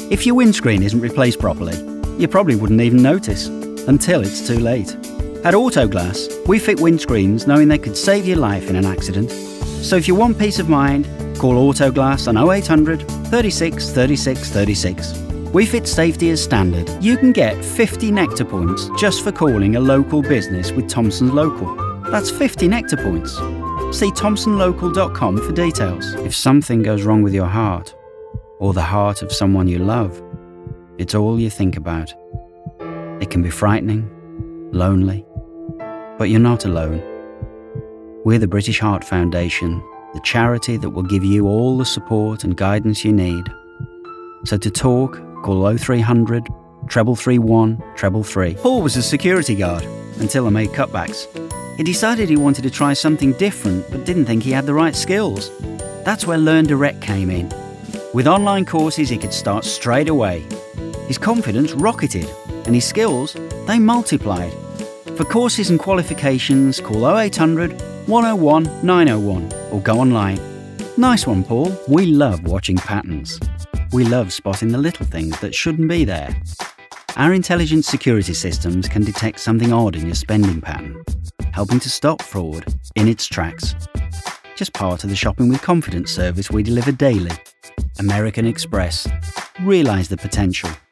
If your windscreen isn't replaced properly, you probably wouldn't even notice until it's too late. At Autoglass, we fit windscreens knowing they could save your life in an accident. So if you want peace of mind, call Autoglass on 0800 36 36 36. We fit safety as standard. You can get 50 Nectar points just for calling a local business with Thompson's Local. That's 50 Nectar points. See thompsonlocal.com for details. If something goes wrong with your heart, or the heart of someone you love, it's all you think about. It can be frightening, lonely, but you're not alone. We're the British Heart Foundation, the charity that will give you all the support and guidance you need. So to talk, call 0300 333 333. Paul was a security guard until I made cutbacks. He decided he wanted to try something different but didn't think he had the right skills. That's where Learn Direct came in. With online courses he could start straight away. His confidence rocketed and his skills, they multiplied. For courses and qualifications, call 0800 101 901 or go online. Nice one, Paul. We love watching patterns. We love spotting the little things that shouldn't be there. Our intelligent security systems can detect something odd in your spending pattern, helping to stop fraud in its tracks. Just part of the Shopping with Confidence service we deliver daily. American Express. Realise the potential.